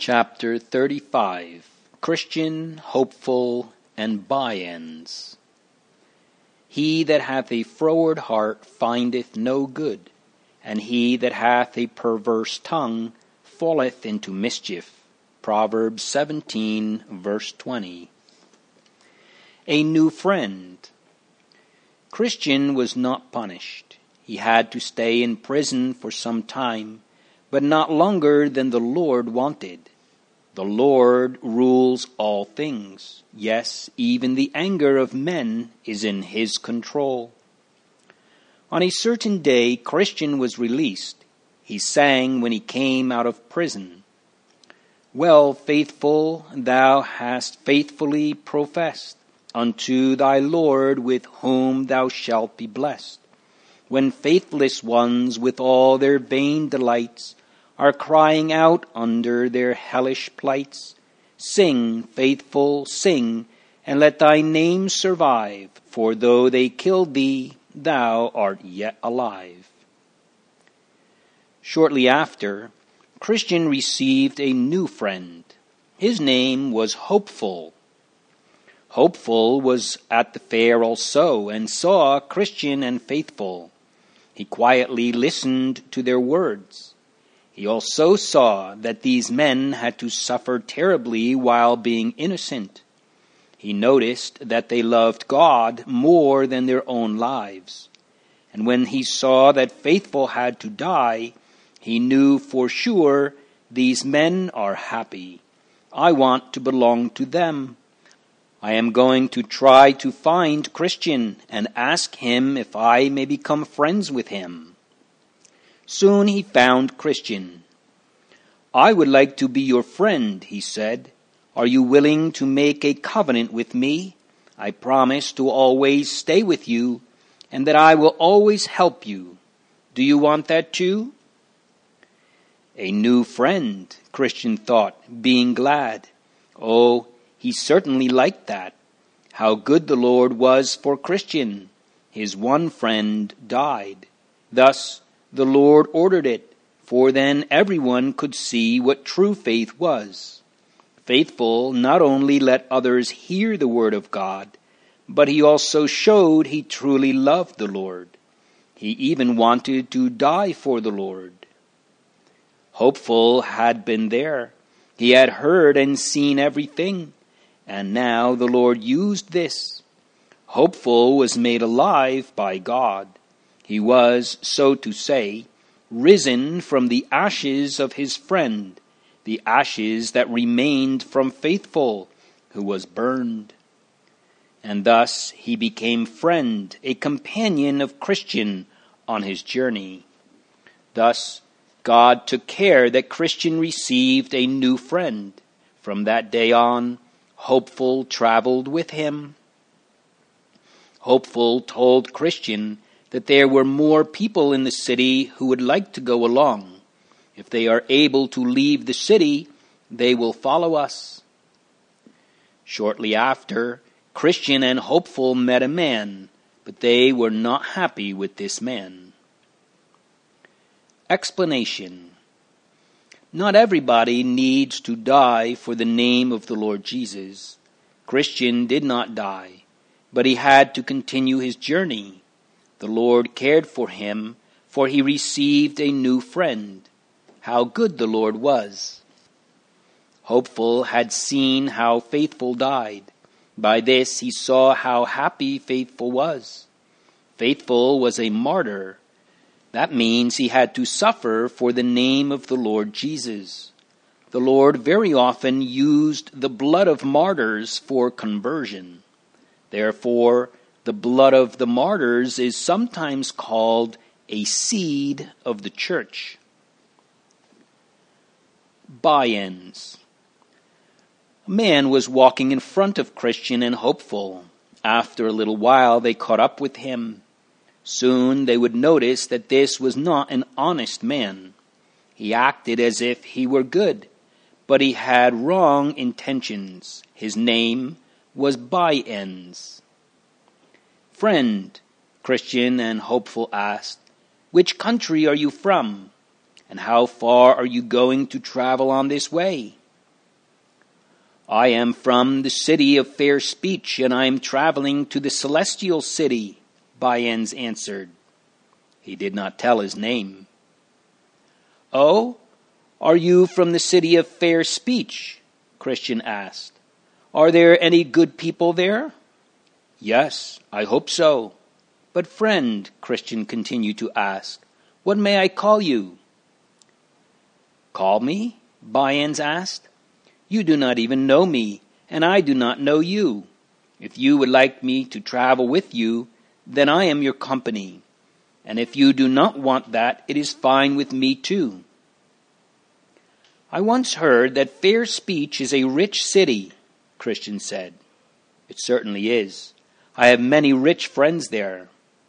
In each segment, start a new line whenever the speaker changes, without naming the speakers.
Chapter 35. Christian, Hopeful, and By-ends. He that hath a froward heart findeth no good, and he that hath a perverse tongue falleth into mischief. Proverbs 17, verse 20. A new friend. Christian was not punished. He had to stay in prison for some time, but not longer than the Lord wanted. The Lord rules all things. Yes, even the anger of men is in his control. On a certain day, Christian was released. He sang when he came out of prison. Well, faithful, thou hast faithfully professed unto thy Lord, with whom thou shalt be blessed. When faithless ones with all their vain delights are crying out under their hellish plights, sing, faithful, sing, and let thy name survive, for though they killed thee, thou art yet alive. Shortly after, Christian received a new friend. His name was Hopeful. Hopeful was at the fair also, and saw Christian and Faithful. He quietly listened to their words. He also saw that these men had to suffer terribly while being innocent. He noticed that they loved God more than their own lives. And when he saw that Faithful had to die, he knew for sure, these men are happy. I want to belong to them. I am going to try to find Christian and ask him if I may become friends with him. Soon he found Christian. I would like to be your friend, he said. Are you willing to make a covenant with me? I promise to always stay with you, and that I will always help you. Do you want that too? A new friend, Christian thought, being glad. Oh, he certainly liked that. How good the Lord was for Christian. His one friend died. Thus, the Lord ordered it, for then everyone could see what true faith was. Faithful not only let others hear the word of God, but he also showed he truly loved the Lord. He even wanted to die for the Lord. Hopeful had been there. He had heard and seen everything, and now the Lord used this. Hopeful was made alive by God. He was, so to say, risen from the ashes of his friend, the ashes that remained from Faithful, who was burned. And thus he became friend, a companion of Christian on his journey. Thus God took care that Christian received a new friend. From that day on, Hopeful traveled with him. Hopeful told Christian that there were more people in the city who would like to go along. If they are able to leave the city, they will follow us. Shortly after, Christian and Hopeful met a man, but they were not happy with this man. Explanation. Not everybody needs to die for the name of the Lord Jesus. Christian did not die, but he had to continue his journey. The Lord cared for him, for he received a new friend. How good the Lord was. Hopeful had seen how Faithful died. By this he saw how happy Faithful was. Faithful was a martyr. That means he had to suffer for the name of the Lord Jesus. The Lord very often used the blood of martyrs for conversion. Therefore, the blood of the martyrs is sometimes called a seed of the church. By-ends. A man was walking in front of Christian and Hopeful. After a little while, they caught up with him. Soon they would notice that this was not an honest man. He acted as if he were good, but he had wrong intentions. His name was By-ends. Friend, Christian and Hopeful asked, which country are you from? And how far are you going to travel on this way? I am from the city of fair speech, and I am traveling to the celestial city, Bayan's answered. He did not tell his name. Oh, are you from the city of fair speech? Christian asked. Are there any good people there? Yes, I hope so. But friend, Christian continued to ask, what may I call you? Call me? Bayans asked. You do not even know me, and I do not know you. If you would like me to travel with you, then I am your company. And if you do not want that, it is fine with me too. I once heard that fair speech is a rich city, Christian said. It certainly is. I have many rich friends there.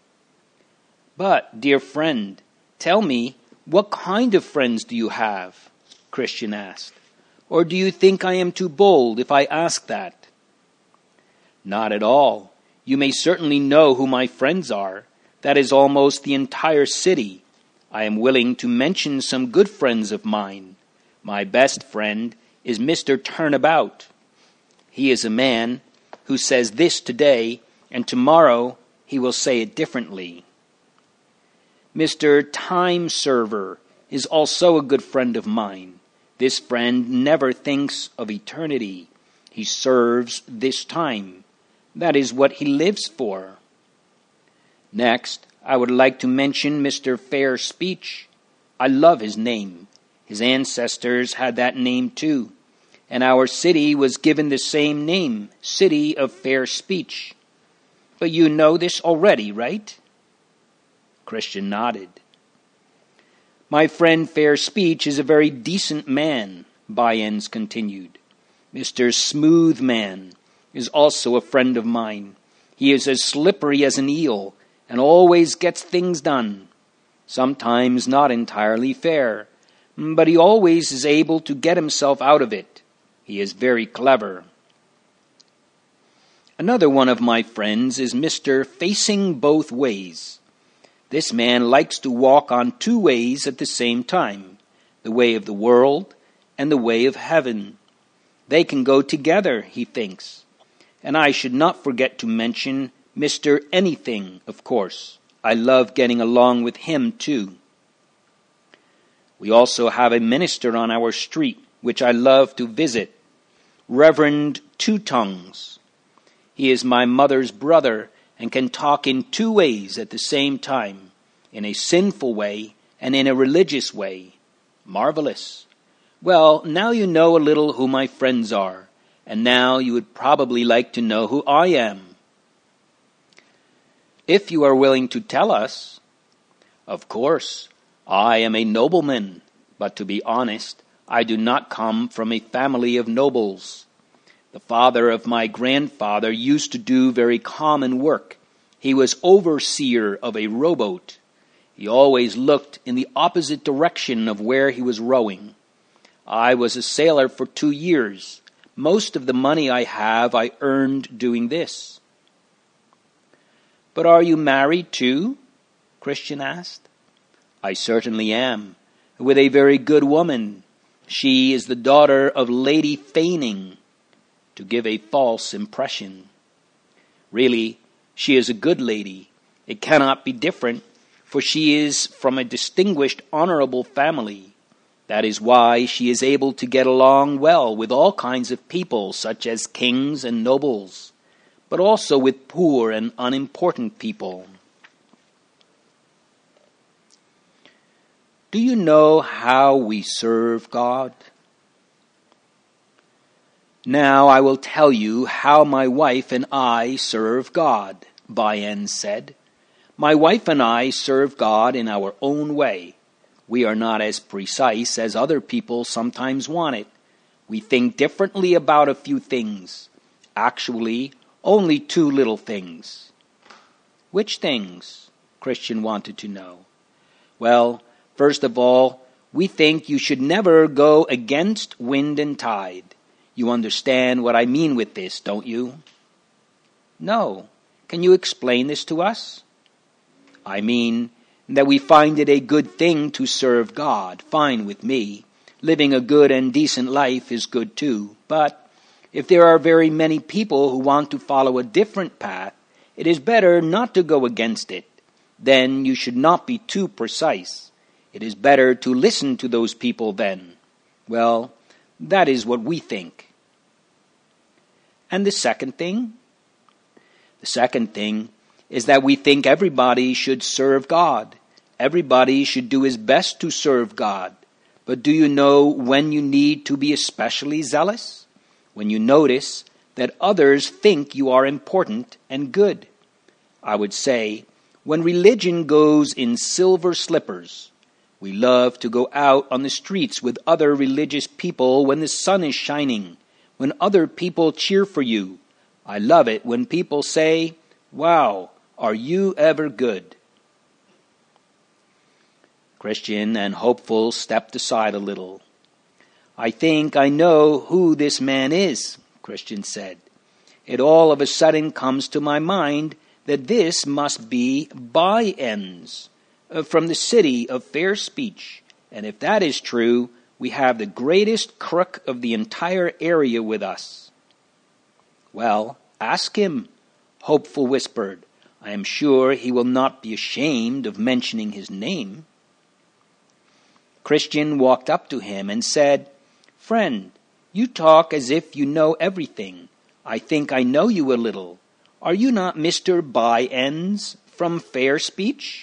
But, dear friend, tell me, what kind of friends do you have? Christian asked. Or do you think I am too bold if I ask that? Not at all. You may certainly know who my friends are. That is almost the entire city. I am willing to mention some good friends of mine. My best friend is Mr. Turnabout. He is a man who says this today, and tomorrow he will say it differently. Mr. Time Server is also a good friend of mine. This friend never thinks of eternity. He serves this time. That is what he lives for. Next, I would like to mention Mr. Fair Speech. I love his name. His ancestors had that name too, and our city was given the same name, City of Fair Speech. But you know this already, right? Christian nodded. My friend Fair Speech is a very decent man, Bayans continued. Mr. Smooth Man is also a friend of mine. He is as slippery as an eel and always gets things done. Sometimes not entirely fair, but he always is able to get himself out of it. He is very clever. Another one of my friends is Mr. Facing Both Ways. This man likes to walk on two ways at the same time, the way of the world and the way of heaven. They can go together, he thinks. And I should not forget to mention Mr. Anything, of course. I love getting along with him, too. We also have a minister on our street, which I love to visit, Reverend Two Tongues. He is my mother's brother and can talk in two ways at the same time, in a sinful way and in a religious way. Marvelous. Well, now you know a little who my friends are, and now you would probably like to know who I am. If you are willing to tell us. Of course, I am a nobleman, but to be honest, I do not come from a family of nobles. The father of my grandfather used to do very common work. He was overseer of a rowboat. He always looked in the opposite direction of where he was rowing. I was a sailor for 2 years. Most of the money I have I earned doing this. But are you married too? Christian asked. I certainly am, with a very good woman. She is the daughter of Lady Feigning, to give a false impression. Really, she is a good lady. It cannot be different, for she is from a distinguished, honorable family. That is why she is able to get along well with all kinds of people, such as kings and nobles, but also with poor and unimportant people. Do you know how we serve God? Now I will tell you how my wife and I serve God, Bayan said. My wife and I serve God in our own way. We are not as precise as other people sometimes want it. We think differently about a few things. Actually, only 2 little things. Which things? Christian wanted to know. Well, first of all, we think you should never go against wind and tide. You understand what I mean with this, don't you? No. Can you explain this to us? I mean that we find it a good thing to serve God. Fine with me. Living a good and decent life is good too. But If there are very many people who want to follow a different path, it is better not to go against it. Then you should not be too precise. It is better to listen to those people then. Well, that is what we think. And the second thing? The second thing is that we think everybody should serve God. Everybody should do his best to serve God. But do you know when you need to be especially zealous? When you notice that others think you are important and good. I would say, when religion goes in silver slippers. We love to go out on the streets with other religious people when the sun is shining, when other people cheer for you. I love it when people say, "Wow, are you ever good?" Christian and Hopeful stepped aside a little. "I think I know who this man is," Christian said. "It all of a sudden comes to my mind that this must be By-Ends, from the city of fair speech, and if that is true, we have the greatest crook of the entire area with us." "Well, ask him," Hopeful whispered. "I am sure he will not be ashamed of mentioning his name." Christian walked up to him and said, "Friend, you talk as if you know everything. I think I know you a little. Are you not Mr. By-Ends from Fair Speech?"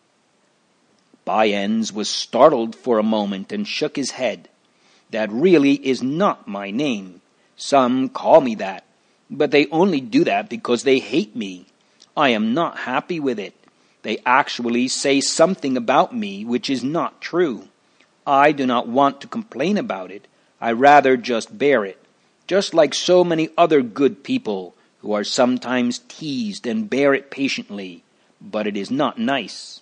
By-Ends was startled for a moment and shook his head. "That really is not my name. Some call me that, but they only do that because they hate me. I am not happy with it. They actually say something about me which is not true. I do not want to complain about it. I rather just bear it, just like so many other good people who are sometimes teased and bear it patiently, but it is not nice."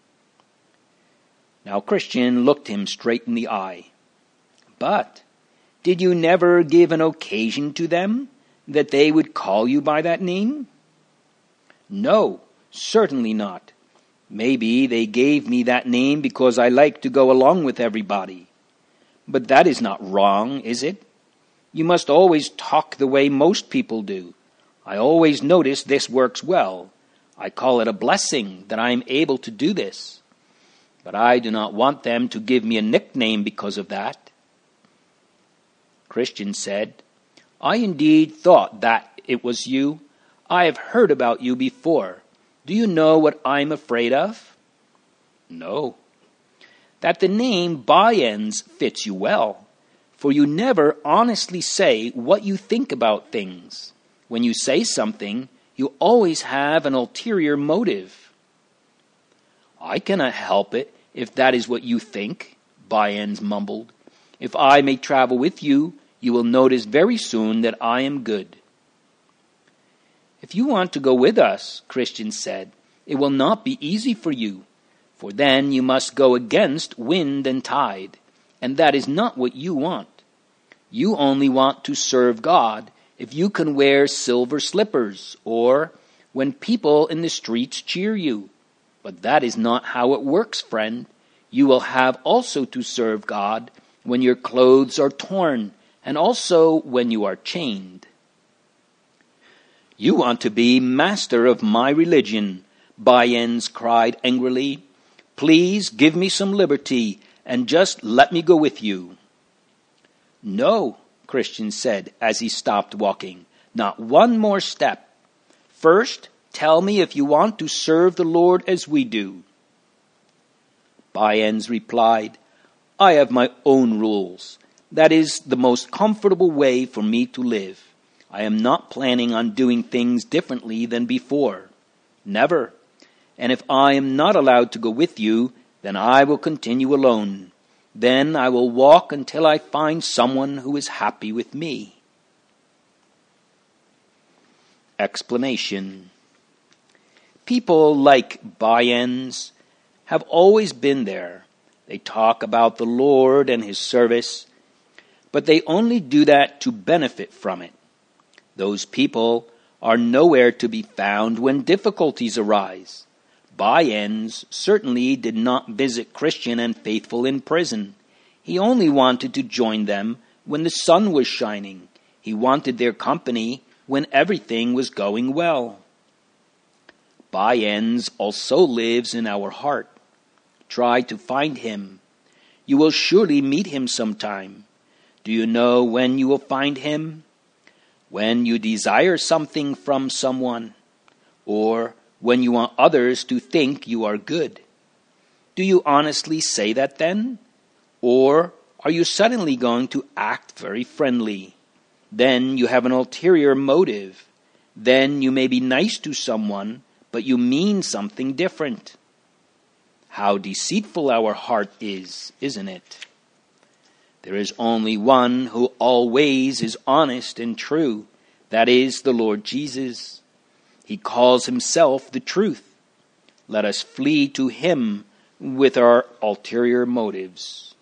Now Christian looked him straight in the eye. "But did you never give an occasion to them that they would call you by that name?" "No, certainly not. Maybe they gave me that name because I like to go along with everybody. But that is not wrong, is it? You must always talk the way most people do. I always notice this works well. I call it a blessing that I am able to do this. But I do not want them to give me a nickname because of that." Christian said, "I indeed thought that it was you. I have heard about you before. Do you know what I'm afraid of?" "No." "That the name By-Ends fits you well, for you never honestly say what you think about things. When you say something, you always have an ulterior motive." "I cannot help it if that is what you think," By-Ends mumbled. "If I may travel with you, you will notice very soon that I am good." "If you want to go with us," Christian said, "it will not be easy for you, for then you must go against wind and tide, and that is not what you want. You only want to serve God if you can wear silver slippers, or when people in the streets cheer you. But that is not how it works, friend. You will have also to serve God when your clothes are torn, and also when you are chained." "You want to be master of my religion," By-Ends cried angrily. "Please give me some liberty, and just let me go with you." "No," Christian said as he stopped walking. "Not one more step. First, tell me if you want to serve the Lord as we do." By-Ends replied, "I have my own rules. That is the most comfortable way for me to live. I am not planning on doing things differently than before. Never. And if I am not allowed to go with you, then I will continue alone. Then I will walk until I find someone who is happy with me." Explanation. People like By-Ends have always been there. They talk about the Lord and his service, but they only do that to benefit from it. Those people are nowhere to be found when difficulties arise. By-Ends certainly did not visit Christian and Faithful in prison. He only wanted to join them when the sun was shining. He wanted their company when everything was going well. By-ends also lives in our heart. Try to find him. You will surely meet him sometime. Do you know when you will find him? When you desire something from someone, or when you want others to think you are good. Do you honestly say that then? Or are you suddenly going to act very friendly? Then you have an ulterior motive. Then you may be nice to someone, but you mean something different. How deceitful our heart is, isn't it? There is only one who always is honest and true. That is the Lord Jesus. He calls himself the truth. Let us flee to him with our ulterior motives.